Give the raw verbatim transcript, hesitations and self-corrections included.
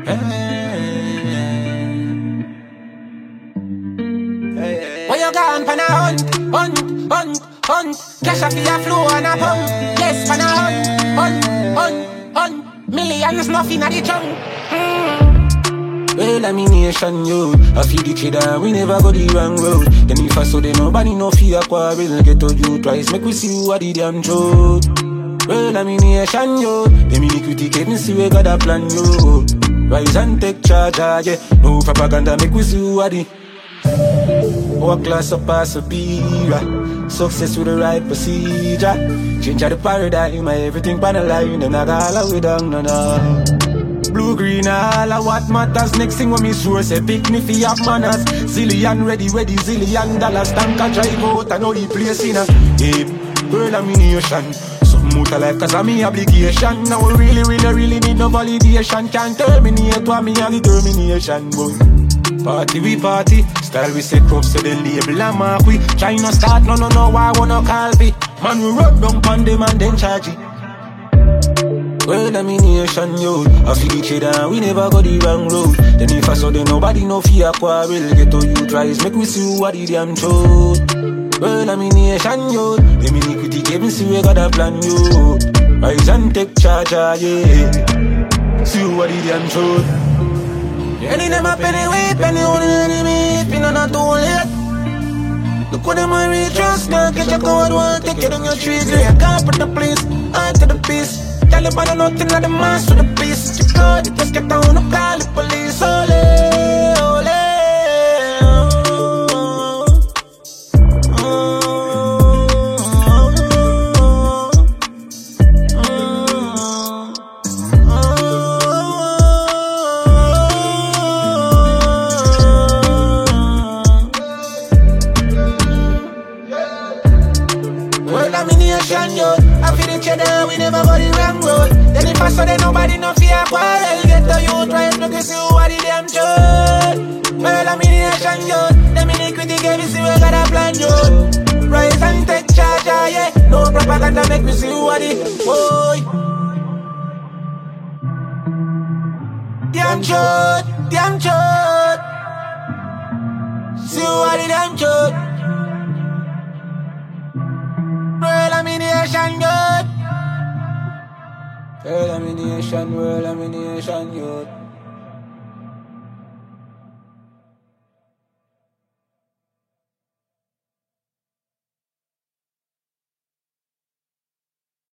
When you gone pan a hunt, hunt, hunt, hunt, cash off your flow and a pump. Yes, pan a hunt, hunt, hunt, hunt, millions nothing at the trunk. Mm. Well, I'm in nation, yo. I feel the kid and we never go the wrong road. Then if I saw the nobody no fear quarrel, get to you twice, make we see who are the damn truth. Well, I'm in nation, yo. Them iniquity keep me see we got a plan, yo. Rise and take charge, ah, yeah. No propaganda, make we see who are the our class up as a beer. Success with the right procedure. Change the paradigm, everything pan a line. And I got all the way down, no, no. Blue, green, all of what matters. Next thing when me source, say pick me for your manners. Zillion ready, ready, zillion dollars. Tank a drive out, I know the place in a hey, girl, I'm in nation. Something out of life, cause I'm in obligation. Now we really, really, really need no validation. Can't terminate what me have determination, boy. Party we party, style we say crop, so the label and mark we. Try no start, no no no, why wanna call me? Man we run down pon them and then charge it. Well I'm in nation, yo. I feel the kid and we never go the wrong road. Then if I saw them nobody no fear quarrel, get to you tries, make we see who are the damn truth. Well I'm in nation, yo. Them iniquity gave me see we got a plan, yo. Rise and take charge, ah, yeah. See who are the damn truth. Any them a penny way, penny on the enemy, if you not too late. Look what them a reach, just now, get your coward one, take it on your trees, lay a car for the police, on to the peace. Taliban are nothing like the mass for the peace. You got it, just get down, no call the police, ole, ole. I feel the cheddar, we never go the wrong road. Then if I saw that nobody no fear quarrel, get the youth right, look and see who are the damn truth. Well, I'm in the nation, yo. Them iniquity gave me see we got a plan, yo. Rise and take charge, ah, yeah. No propaganda make me see who are the boy. Damn truth, damn truth. See who are the damn truth. Well, I'm in the nation, youth. Well, I'm in the nation, well, I'm in the nation, youth.